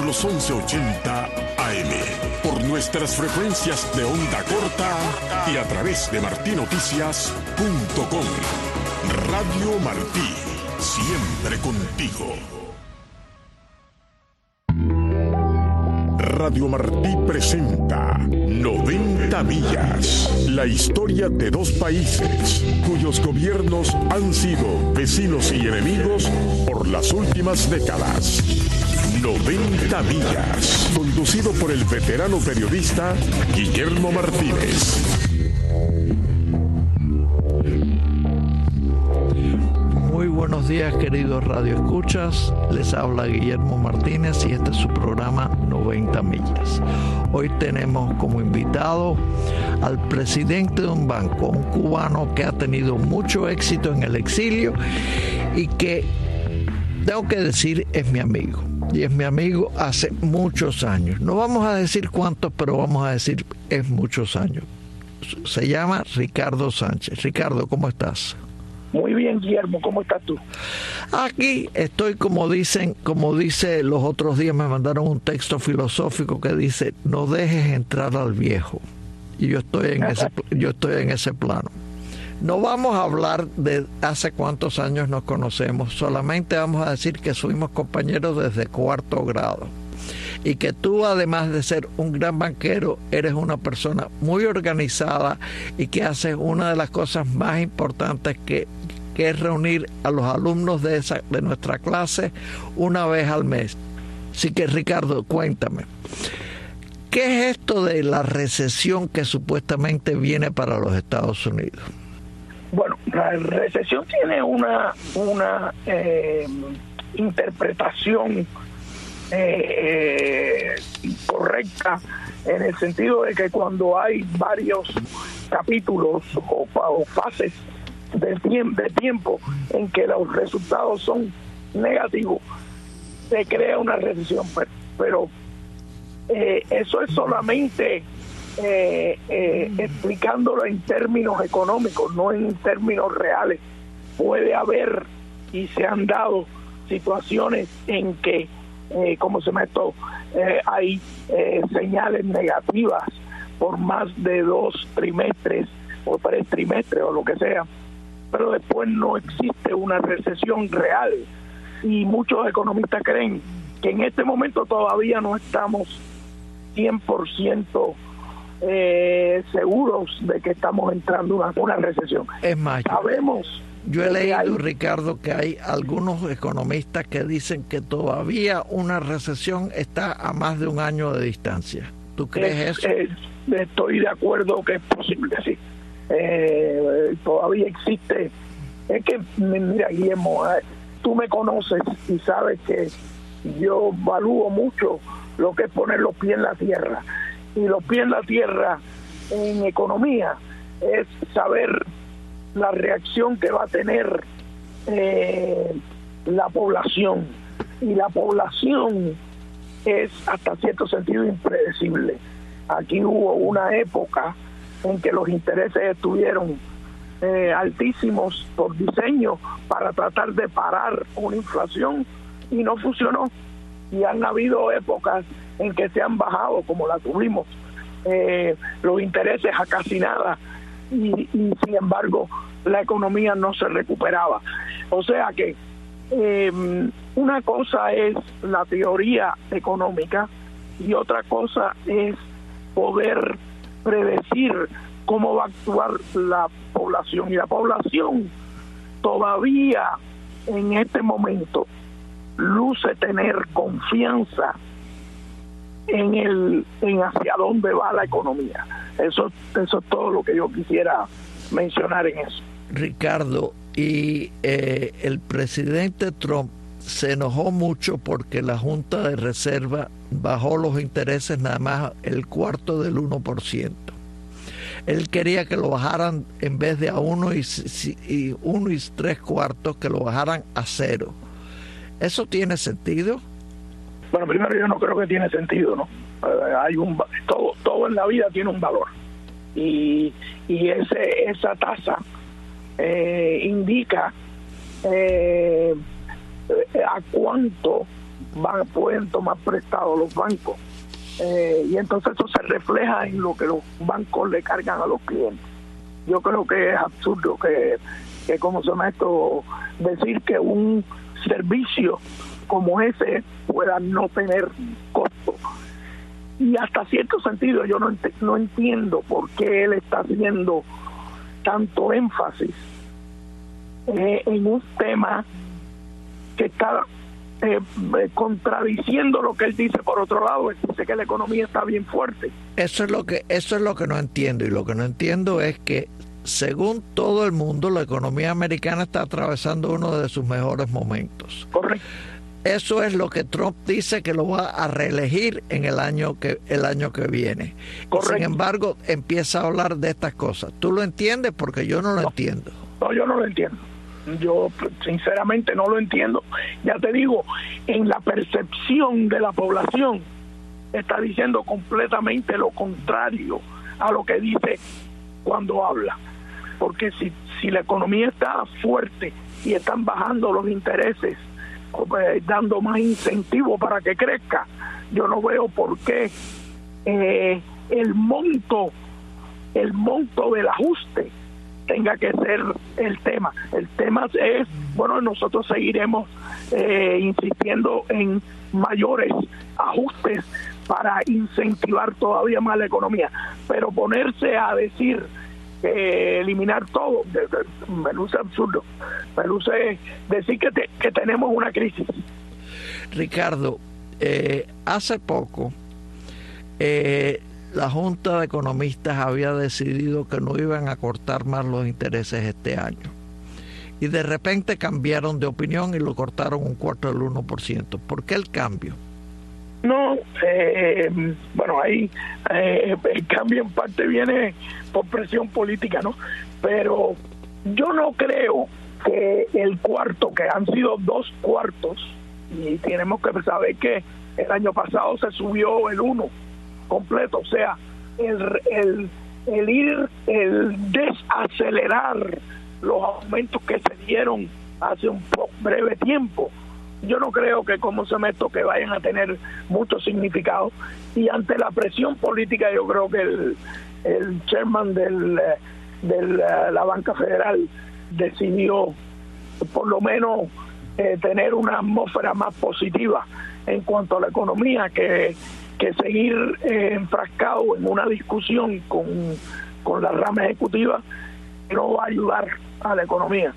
los 1180 AM, por nuestras frecuencias de onda corta y a través de martinoticias.com. Radio Martí, siempre contigo. Radio Martí presenta 90 millas, la historia de dos países cuyos gobiernos han sido vecinos y enemigos por las últimas décadas. 90 millas, conducido por el veterano periodista Guillermo Martínez. Muy buenos días, queridos radioescuchas. Les habla Guillermo Martínez y este es su programa 90 millas. Hoy tenemos como invitado al presidente de un banco, un cubano que ha tenido mucho éxito en el exilio y que, tengo que decir, es mi amigo. Y es mi amigo hace muchos años. No vamos a decir cuántos, pero vamos a decir es muchos años. Se llama Ricardo Sánchez. Ricardo, ¿cómo estás? Muy bien, Guillermo, ¿cómo estás tú? Aquí estoy, como dice los otros días, me mandaron un texto filosófico que dice: no dejes entrar al viejo. Y yo estoy en ese plano. No vamos a hablar de hace cuántos años nos conocemos, solamente vamos a decir que fuimos compañeros desde cuarto grado. Y que tú, además de ser un gran banquero, eres una persona muy organizada y que haces una de las cosas más importantes que es reunir a los alumnos de nuestra clase una vez al mes. Así que, Ricardo, cuéntame, ¿qué es esto de la recesión que supuestamente viene para los Estados Unidos? Bueno, la recesión tiene una interpretación correcta, en el sentido de que cuando hay varios capítulos o fases de tiempo en que los resultados son negativos, se crea una recesión, pero eso es solamente explicándolo en términos económicos, no en términos reales. Puede haber y se han dado situaciones en que hay señales negativas por más de 2 trimestres o 3 trimestres o lo que sea, pero después no existe una recesión real, y muchos economistas creen que en este momento todavía no estamos 100% seguros de que estamos entrando en una recesión. Es más, sabemos. Yo he leído, Ricardo, que hay algunos economistas que dicen que todavía una recesión está a más de un año de distancia. ¿Tú crees eso? Estoy de acuerdo que es posible, sí. Todavía existe. Es que, mira, Guillermo, tú me conoces y sabes que yo valúo mucho lo que es poner los pies en la tierra. Y los pies en la tierra en economía es saber la reacción que va a tener la población, y la población es hasta cierto sentido impredecible. Aquí hubo una época en que los intereses estuvieron altísimos por diseño para tratar de parar una inflación, y no funcionó, y han habido épocas en que se han bajado, como la tuvimos, los intereses a casi nada, y sin embargo la economía no se recuperaba. O sea que una cosa es la teoría económica y otra cosa es poder predecir cómo va a actuar la población, y la población todavía en este momento luce tener confianza en hacia dónde va la economía. Eso es todo lo que yo quisiera mencionar en eso. Ricardo, y el presidente Trump se enojó mucho porque la Junta de Reserva bajó los intereses nada más el cuarto del 1%. Él quería que lo bajaran, en vez de a 1 y 3/4, que lo bajaran a 0. ¿Eso tiene sentido? Bueno, primero, yo no creo que tiene sentido, ¿no? Todo en la vida tiene un valor, y esa tasa indica a cuánto pueden tomar prestado los bancos. Y entonces eso se refleja en lo que los bancos le cargan a los clientes. Yo creo que es absurdo que como se llama esto, decir que un servicio como ese pueda no tener costo. Y hasta cierto sentido yo no entiendo por qué él está haciendo tanto énfasis en un tema que está contradiciendo lo que él dice. Por otro lado, él dice que la economía está bien fuerte. Eso es lo que no entiendo, y lo que no entiendo es que según todo el mundo la economía americana está atravesando uno de sus mejores momentos. Correcto. Eso es lo que Trump dice que lo va a reelegir en el año que viene. Correcto. Sin embargo, empieza a hablar de estas cosas. ¿Tú lo entiendes? Porque yo no lo entiendo. No, yo no lo entiendo. Yo sinceramente no lo entiendo. Ya te digo, en la percepción de la población está diciendo completamente lo contrario a lo que dice cuando habla. Porque si la economía está fuerte y están bajando los intereses, dando más incentivos para que crezca, yo no veo por qué el monto del ajuste tenga que ser el tema. El tema es, bueno, nosotros seguiremos insistiendo en mayores ajustes para incentivar todavía más la economía, pero ponerse a decir eliminar todo me luce absurdo, me luce decir que tenemos una crisis. Ricardo, hace poco la Junta de Economistas había decidido que no iban a cortar más los intereses este año, y de repente cambiaron de opinión y lo cortaron 1/4 del 1%. ¿Por qué el cambio? No, bueno, ahí el cambio en parte viene por presión política, ¿no? Pero yo no creo que el cuarto, que han sido 2 cuartos, y tenemos que saber que el año pasado se subió el 1 completo, o sea, el desacelerar los aumentos que se dieron hace un breve tiempo, yo no creo que que vayan a tener mucho significado. Y ante la presión política, yo creo que el chairman de la Banca Federal decidió por lo menos tener una atmósfera más positiva en cuanto a la economía que seguir enfrascado en una discusión con la rama ejecutiva no va a ayudar a la economía.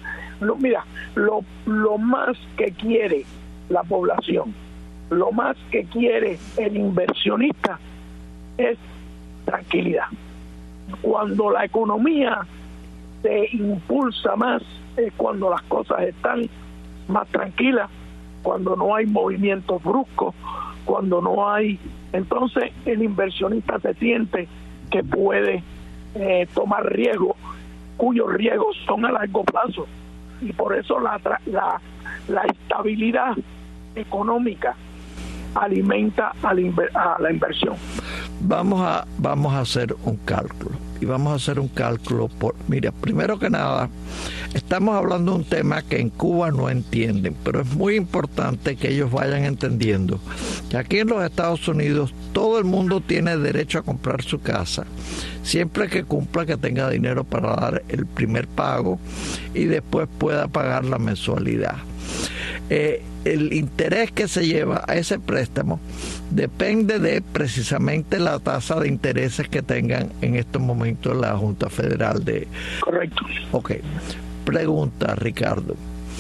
Lo más que quiere la población, lo más que quiere el inversionista es tranquilidad. Cuando la economía se impulsa más es cuando las cosas están más tranquilas, cuando no hay movimientos bruscos, cuando no hay... Entonces el inversionista se siente que puede tomar riesgos, cuyos riesgos son a largo plazo, y por eso la estabilidad económica alimenta a la inversión. Vamos a hacer un cálculo, y vamos a hacer un cálculo mira, primero que nada, estamos hablando de un tema que en Cuba no entienden, pero es muy importante que ellos vayan entendiendo que aquí en los Estados Unidos todo el mundo tiene derecho a comprar su casa, siempre que cumpla, que tenga dinero para dar el primer pago y después pueda pagar la mensualidad. El interés que se lleva a ese préstamo depende de precisamente la tasa de intereses que tengan en estos momentos la Junta Federal de... Correcto. Ok. Pregunta, Ricardo.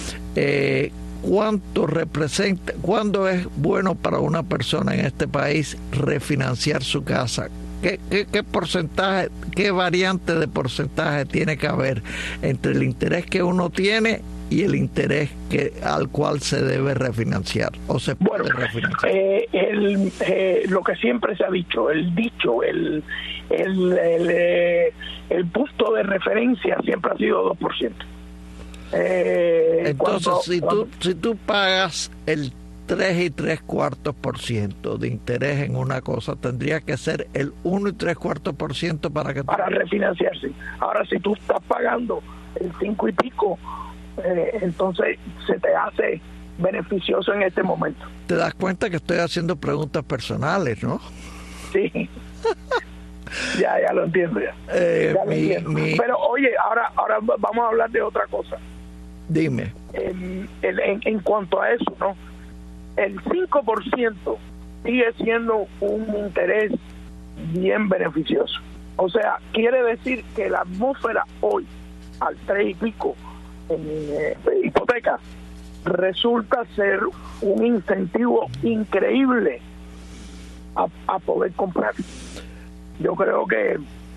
¿Cuándo es bueno para una persona en este país refinanciar su casa? ¿Qué porcentaje, qué variante de porcentaje tiene que haber entre el interés que uno tiene y el interés al cual se debe refinanciar o se puede refinanciar? Lo que siempre se ha dicho, el punto de referencia siempre ha sido 2%. Entonces, si tú pagas el 3 3/4% de interés en una cosa, tendría que ser el 1 3/4% para refinanciarse. Ahora, si tú estás pagando el 5 y pico, entonces se te hace beneficioso en este momento. Te das cuenta que estoy haciendo preguntas personales, ¿no? Sí. ya lo entiendo ya. Lo entiendo. Pero oye, ahora vamos a hablar de otra cosa. Dime. En cuanto a eso, ¿no? El 5% sigue siendo un interés bien beneficioso. O sea, quiere decir que la atmósfera hoy, al 3 y pico en hipoteca, resulta ser un incentivo increíble a poder comprar. Yo creo que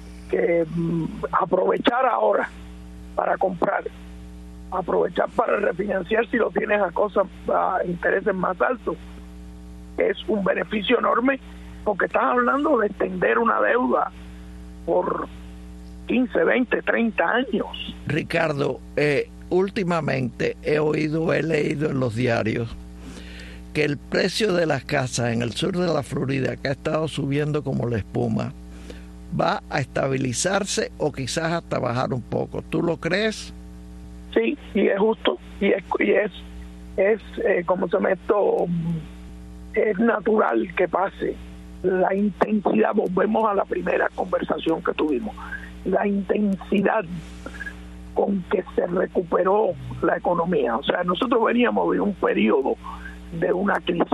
aprovechar ahora para comprar, aprovechar para refinanciar si lo tienes a intereses más altos, es un beneficio enorme, porque estás hablando de extender una deuda por 15, 20, 30 años. Ricardo, últimamente he leído en los diarios que el precio de las casas en el sur de la Florida, que ha estado subiendo como la espuma, va a estabilizarse o quizás hasta bajar un poco. ¿Tú lo crees? Sí, y es justo, y es como se me esto, es natural que pase. La intensidad, volvemos a la primera conversación que tuvimos, la intensidad con que se recuperó la economía. O sea, nosotros veníamos de un periodo de una crisis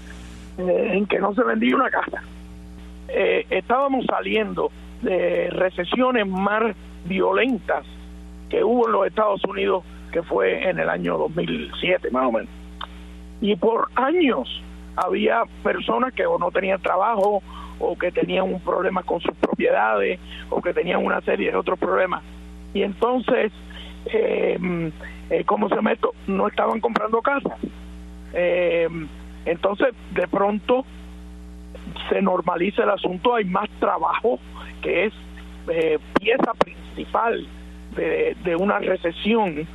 en que no se vendía una casa. Estábamos saliendo de recesiones más violentas que hubo en los Estados Unidos, que fue en el año 2007 más o menos. Y por años había personas que o no tenían trabajo, o que tenían un problema con sus propiedades, o que tenían una serie de otros problemas. Y entonces, ¿cómo se llama esto? No estaban comprando casas. Entonces, de pronto, se normaliza el asunto, hay más trabajo, que es pieza principal de una recesión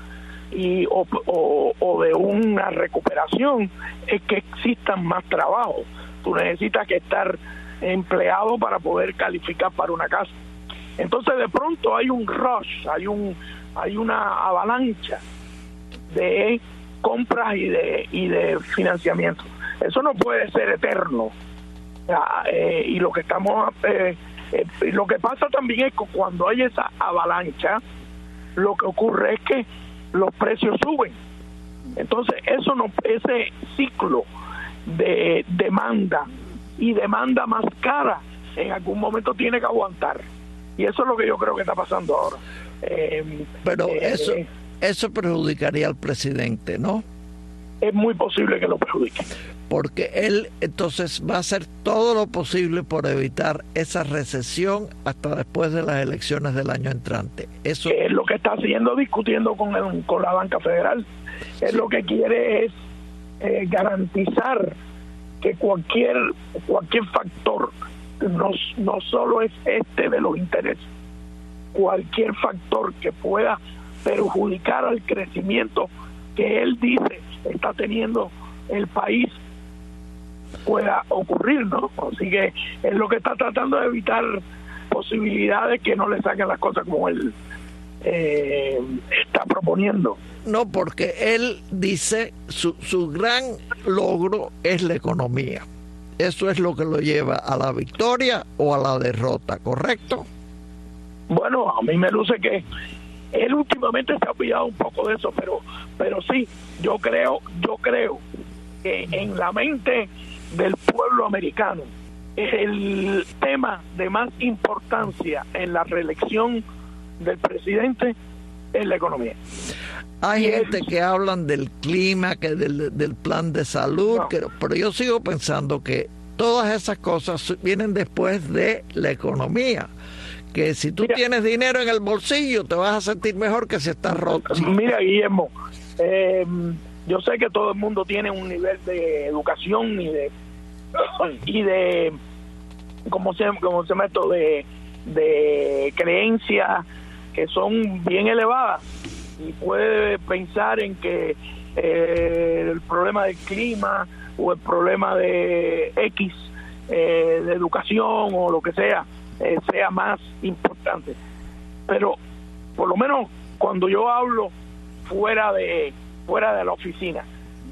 o de una recuperación, es que existan más trabajo. Tú necesitas que estar empleado para poder calificar para una casa. Entonces de pronto hay un rush, hay una avalancha de compras y de financiamiento. Eso no puede ser eterno. Y lo que lo que pasa también es que cuando hay esa avalancha, lo que ocurre es que los precios suben. Entonces ese ciclo de demanda y demanda más cara en algún momento tiene que aguantar, y eso es lo que yo creo que está pasando ahora. Pero eso perjudicaría al presidente, ¿no? Es muy posible que lo perjudique, porque él entonces va a hacer todo lo posible por evitar esa recesión hasta después de las elecciones del año entrante. Eso es lo que está haciendo, discutiendo con la banca federal. Él lo que quiere es garantizar que cualquier factor, no solo es de los intereses, cualquier factor que pueda perjudicar al crecimiento que él dice está teniendo el país pueda ocurrir, ¿no? Así que es lo que está tratando de evitar posibilidades que no le saquen las cosas como él está proponiendo. No, porque él dice su gran logro es la economía. Eso es lo que lo lleva a la victoria o a la derrota, ¿correcto? Bueno, a mí me luce que él últimamente se ha olvidado un poco de eso, pero sí, yo creo que en la mente del pueblo americano el tema de más importancia en la reelección del presidente es la economía. Hay gente que hablan del clima, que del plan de salud, no. Pero yo sigo pensando que todas esas cosas vienen después de la economía. Que si tú tienes dinero en el bolsillo, te vas a sentir mejor que si estás roto. Mira, Guillermo, yo sé que todo el mundo tiene un nivel de educación y de ¿cómo se llama esto? De creencias que son bien elevadas, y puede pensar en que el problema del clima o el problema de X de educación o lo que sea más importante. Pero por lo menos cuando yo hablo fuera de la oficina,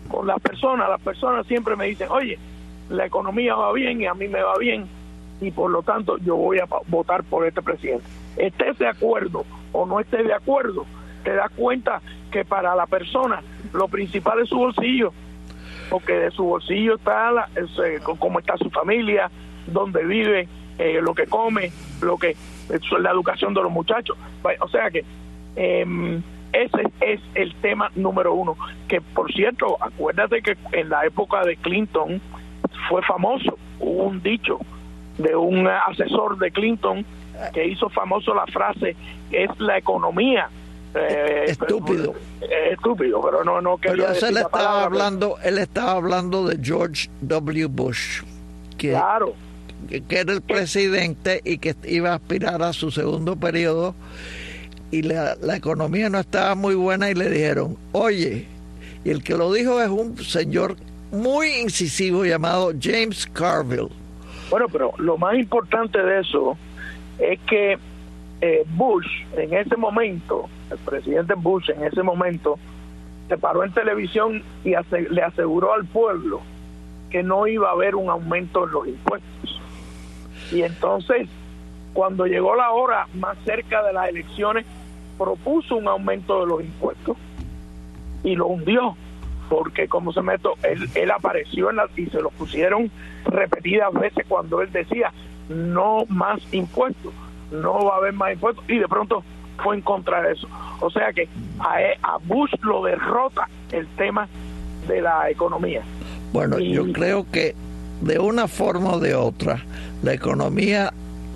con las personas siempre me dicen, oye, la economía va bien y a mí me va bien, y por lo tanto yo voy a votar por este presidente. Estés de acuerdo o no estés de acuerdo, te das cuenta que para la persona lo principal es su bolsillo, porque de su bolsillo está cómo está su familia, dónde vive, lo que come, la educación de los muchachos. O sea que ese es el tema número uno, que por cierto, acuérdate que en la época de Clinton fue famoso, hubo un dicho de un asesor de Clinton que hizo famoso la frase, es la economía. Estúpido, pero no quería decir la palabra. Él estaba hablando de George W. Bush, que era el presidente y que iba a aspirar a su segundo periodo, y la economía no estaba muy buena, y le dijeron, oye, y el que lo dijo es un señor muy incisivo llamado James Carville. Bueno, pero lo más importante de eso es que Bush en ese momento, el presidente Bush en ese momento, se paró en televisión y le aseguró al pueblo que no iba a haber un aumento en los impuestos. Y entonces, cuando llegó la hora más cerca de las elecciones, propuso un aumento de los impuestos y lo hundió, porque como él apareció y se lo pusieron repetidas veces cuando él decía no más impuestos, no va a haber más impuestos, y de pronto fue en contra de eso. O sea que a Bush lo derrota el tema de la economía. Bueno, yo creo que de una forma o de otra la economía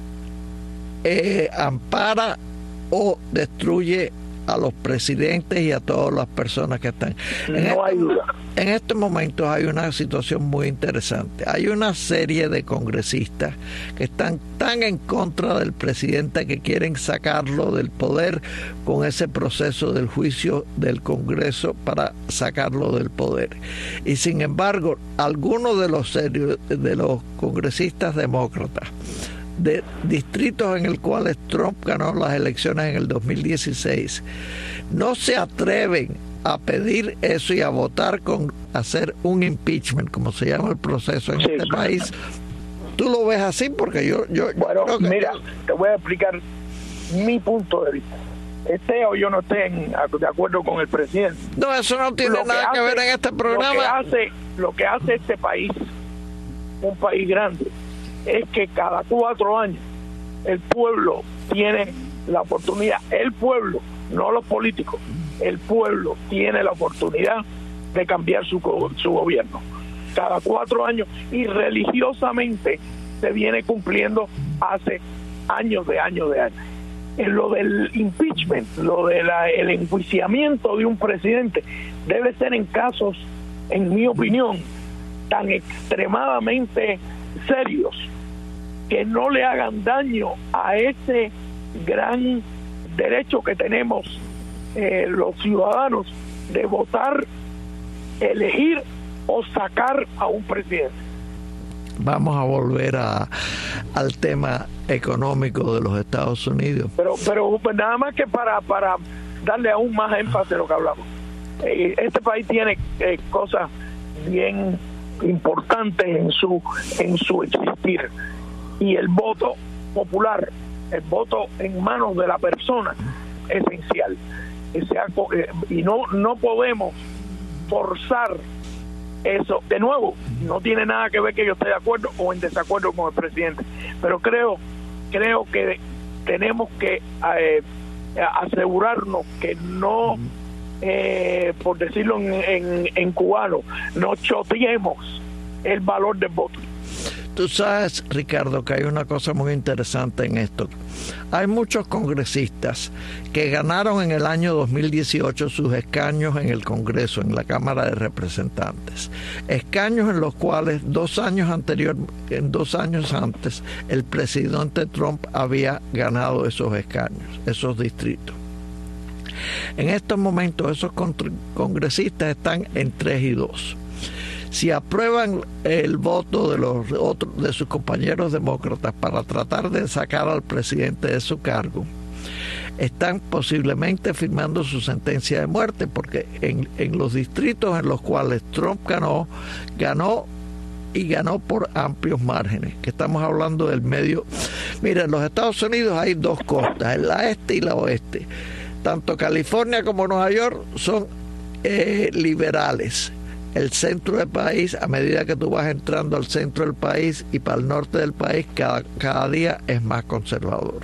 ampara o destruye a los presidentes y a todas las personas que están. No hay duda. En estos momentos hay una situación muy interesante. Hay una serie de congresistas que están tan en contra del presidente que quieren sacarlo del poder con ese proceso del juicio del Congreso para sacarlo del poder. Y sin embargo, algunos de los congresistas demócratas de distritos en el cuales Trump ganó las elecciones en el 2016 no se atreven a pedir eso y a votar con hacer un impeachment, como se llama el proceso en este país. ¿Tú lo ves así? Porque yo bueno, creo que mira, te voy a explicar mi punto de vista. Esté o yo no esté de acuerdo con el presidente. No, eso no tiene nada que ver en este programa. Lo que hace este país, un país grande, es que cada 4 años el pueblo tiene la oportunidad, el pueblo, no los políticos, el pueblo tiene la oportunidad de cambiar su gobierno. Cada 4 años, y religiosamente se viene cumpliendo hace años. En lo del impeachment, el enjuiciamiento de un presidente, debe ser en casos, en mi opinión, tan extremadamente serios que no le hagan daño a ese gran derecho que tenemos los ciudadanos de votar, elegir o sacar a un presidente. Vamos a volver al tema económico de los Estados Unidos. Pero nada más que para darle aún más énfasis a lo que hablamos. Este país tiene cosas bien importantes en su existir, y el voto popular, el voto en manos de la persona, es esencial. Y no podemos forzar eso. De nuevo, no tiene nada que ver que yo esté de acuerdo o en desacuerdo con el presidente, pero creo que tenemos que asegurarnos que no, por decirlo en cubano, no choteemos el valor del voto. Tú sabes, Ricardo, que hay una cosa muy interesante en esto. Hay muchos congresistas que ganaron en el año 2018 sus escaños en el Congreso, en la Cámara de Representantes. Escaños en los cuales 2 años antes, el presidente Trump había ganado esos escaños, esos distritos. En estos momentos, esos congresistas están en 3-2. Si aprueban el voto de sus compañeros demócratas para tratar de sacar al presidente de su cargo, están posiblemente firmando su sentencia de muerte, porque en los distritos en los cuales Trump ganó por amplios márgenes, que estamos hablando del medio. Mira, en los Estados Unidos hay dos costas, la este y la oeste. Tanto California como Nueva York son liberales. El centro del país, a medida que tú vas entrando al centro del país y para el norte del país, cada día es más conservador.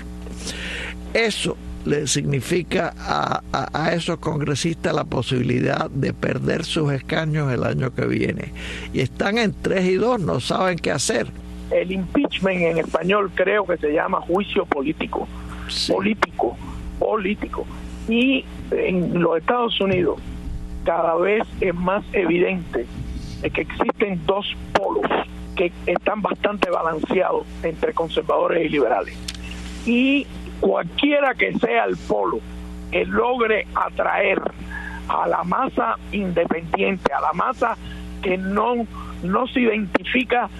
Eso le significa a esos congresistas la posibilidad de perder sus escaños el año que viene. Y están en 3 y 2, no saben qué hacer. El impeachment en español creo que se llama juicio político. Sí. Político. Y en los Estados Unidos cada vez es más evidente que existen dos polos que están bastante balanceados entre conservadores y liberales. Y cualquiera que sea el polo que logre atraer a la masa independiente, a la masa que no se identifica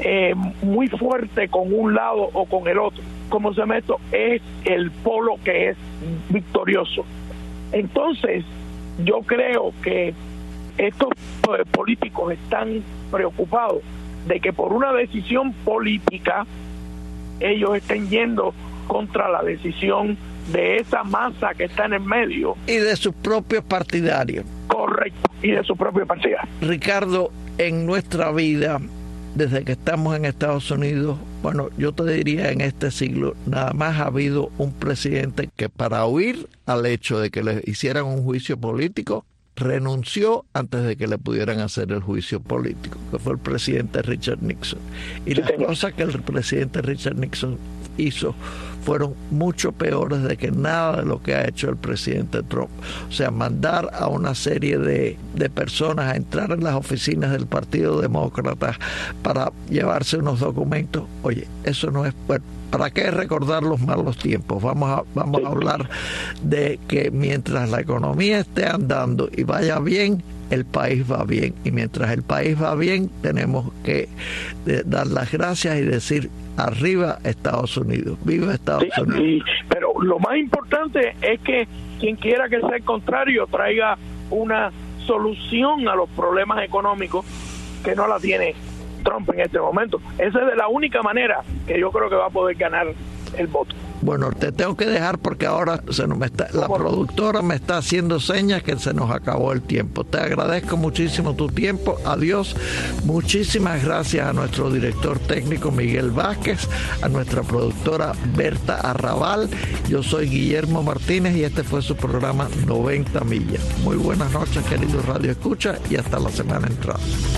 muy fuerte con un lado o con el otro, como se meto, es el polo que es victorioso. Entonces, yo creo que estos políticos están preocupados de que por una decisión política ellos estén yendo contra la decisión de esa masa que está en el medio. Y de sus propios partidarios. Correcto, y de sus propios partidarios. Ricardo, en nuestra vida, desde que estamos en Estados Unidos, bueno, yo te diría en este siglo, nada más ha habido un presidente que para huir al hecho de que le hicieran un juicio político, renunció antes de que le pudieran hacer el juicio político, que fue el presidente Richard Nixon. Y las cosas que el presidente Richard Nixon hizo fueron mucho peores de que nada de lo que ha hecho el presidente Trump. O sea, mandar a una serie de personas a entrar en las oficinas del Partido Demócrata para llevarse unos documentos. Oye, eso no es... Bueno, ¿para qué recordar los malos tiempos? Vamos a hablar de que mientras la economía esté andando y vaya bien, el país va bien. Y mientras el país va bien, tenemos que dar las gracias y decir: arriba Estados Unidos, viva Estados Unidos. Sí, pero lo más importante es que quien quiera que sea el contrario traiga una solución a los problemas económicos que no la tiene Trump en este momento. Esa es de la única manera que yo creo que va a poder ganar el voto. Bueno, te tengo que dejar porque ahora la productora me está haciendo señas que se nos acabó el tiempo. Te agradezco muchísimo tu tiempo. Adiós. Muchísimas gracias a nuestro director técnico Miguel Vázquez, a nuestra productora Berta Arrabal. Yo soy Guillermo Martínez y este fue su programa 90 millas. Muy buenas noches, queridos Radio Escucha, y hasta la semana entrante.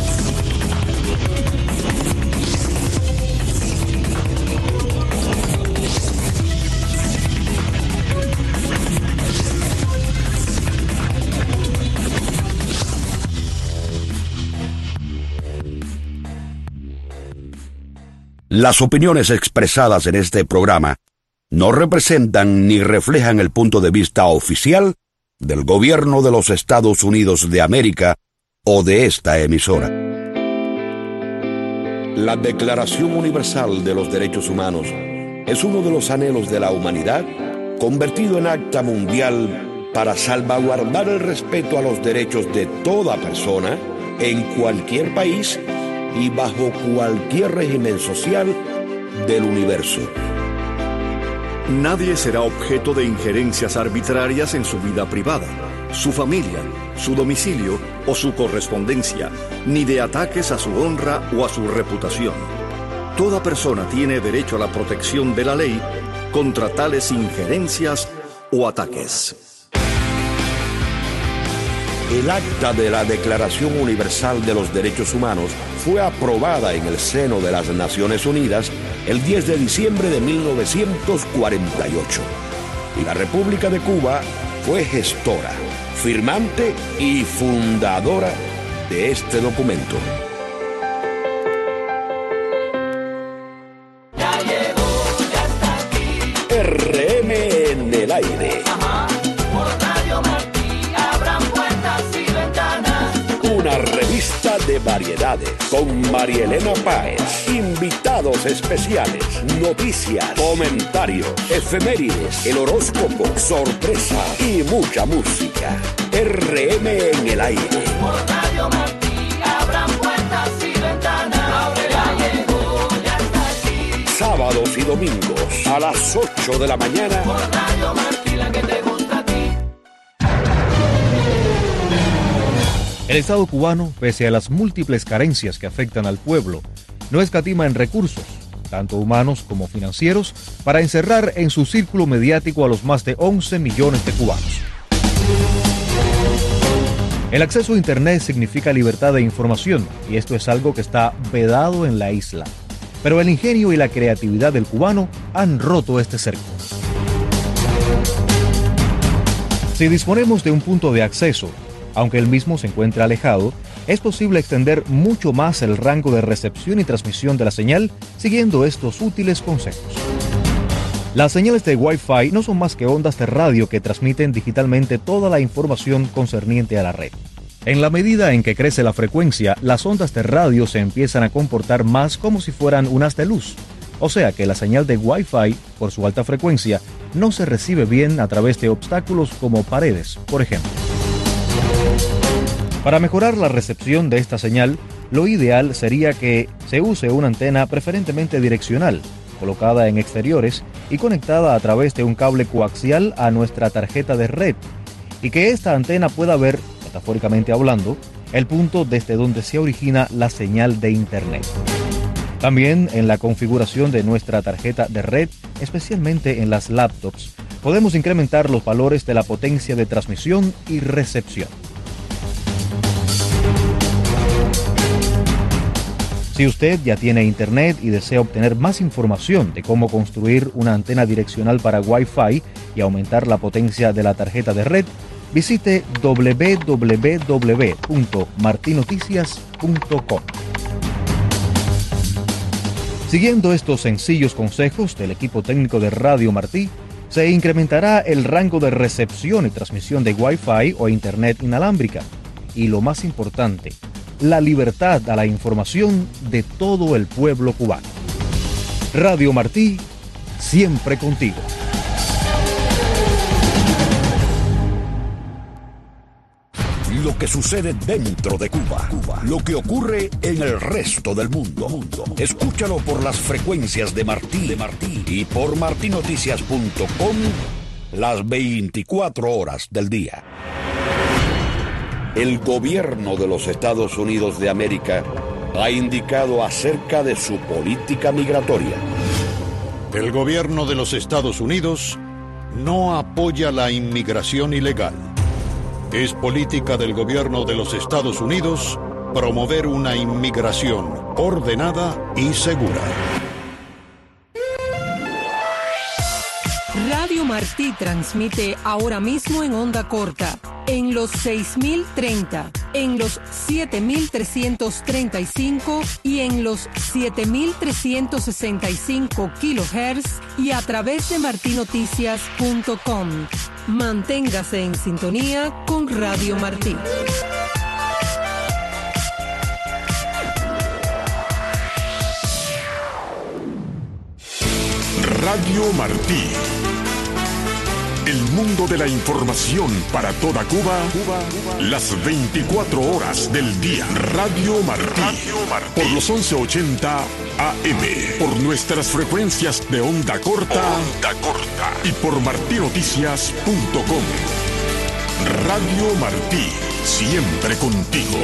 Las opiniones expresadas en este programa no representan ni reflejan el punto de vista oficial del Gobierno de los Estados Unidos de América o de esta emisora. La Declaración Universal de los Derechos Humanos es uno de los anhelos de la humanidad convertido en acta mundial para salvaguardar el respeto a los derechos de toda persona en cualquier país y bajo cualquier régimen social del universo. Nadie será objeto de injerencias arbitrarias en su vida privada, su familia, su domicilio o su correspondencia, ni de ataques a su honra o a su reputación. Toda persona tiene derecho a la protección de la ley contra tales injerencias o ataques. El acta de la Declaración Universal de los Derechos Humanos fue aprobada en el seno de las Naciones Unidas el 10 de diciembre de 1948. Y la República de Cuba fue gestora, firmante y fundadora de este documento. Ya llegó, ya está aquí. RM en el aire. Una revista de variedades con María Elena Páez, invitada invitados especiales, noticias, comentarios, efemérides, el horóscopo, sorpresa y mucha música. RM en el aire. Por Radio Martí abran puertas y ventanas. Ya llegó, ya está aquí. Sábados y domingos a las 8 de la mañana. Por Radio Martí, la que te gusta a ti. El Estado cubano, pese a las múltiples carencias que afectan al pueblo, no escatima en recursos, tanto humanos como financieros, para encerrar en su círculo mediático a los más de 11 millones de cubanos. El acceso a Internet significa libertad de información, y esto es algo que está vedado en la isla. Pero el ingenio y la creatividad del cubano han roto este cerco. Si disponemos de un punto de acceso, aunque el mismo se encuentra alejado, es posible extender mucho más el rango de recepción y transmisión de la señal siguiendo estos útiles consejos. Las señales de Wi-Fi no son más que ondas de radio que transmiten digitalmente toda la información concerniente a la red. En la medida en que crece la frecuencia, las ondas de radio se empiezan a comportar más como si fueran un haz de luz. O sea que la señal de Wi-Fi, por su alta frecuencia, no se recibe bien a través de obstáculos como paredes, por ejemplo. Para mejorar la recepción de esta señal, lo ideal sería que se use una antena preferentemente direccional, colocada en exteriores y conectada a través de un cable coaxial a nuestra tarjeta de red, y que esta antena pueda ver, metafóricamente hablando, el punto desde donde se origina la señal de Internet. También en la configuración de nuestra tarjeta de red, especialmente en las laptops, podemos incrementar los valores de la potencia de transmisión y recepción. Si usted ya tiene Internet y desea obtener más información de cómo construir una antena direccional para Wi-Fi y aumentar la potencia de la tarjeta de red, visite www.martinoticias.com. Siguiendo estos sencillos consejos del equipo técnico de Radio Martí, se incrementará el rango de recepción y transmisión de Wi-Fi o Internet inalámbrica. Y lo más importante, la libertad a la información de todo el pueblo cubano. Radio Martí, siempre contigo. Lo que sucede dentro de Cuba, lo que ocurre en el resto del mundo. Escúchalo por las frecuencias de Martí y por martinoticias.com las 24 horas del día. El gobierno de los Estados Unidos de América ha indicado acerca de su política migratoria. El gobierno de los Estados Unidos no apoya la inmigración ilegal. Es política del gobierno de los Estados Unidos promover una inmigración ordenada y segura. Radio Martí transmite ahora mismo en onda corta, en los 6030, en los 7335 y en los 7365 kHz y a través de martinoticias.com. Manténgase en sintonía con Radio Martí. Radio Martí. El mundo de la información para toda Cuba, las 24 horas del día. Radio Martí. Por los 1180 AM. Por nuestras frecuencias de onda corta. Y por martinoticias.com. Radio Martí. Siempre contigo.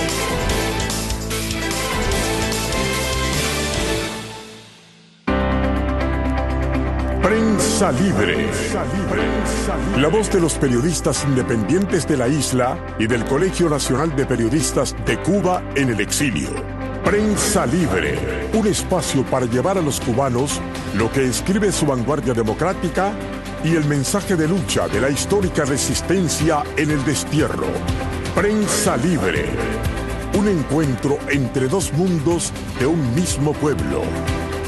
Prensa Libre. La voz de los periodistas independientes de la isla y del Colegio Nacional de Periodistas de Cuba en el exilio. Prensa Libre, un espacio para llevar a los cubanos lo que escribe su vanguardia democrática y el mensaje de lucha de la histórica resistencia en el destierro. Prensa Libre, un encuentro entre dos mundos de un mismo pueblo.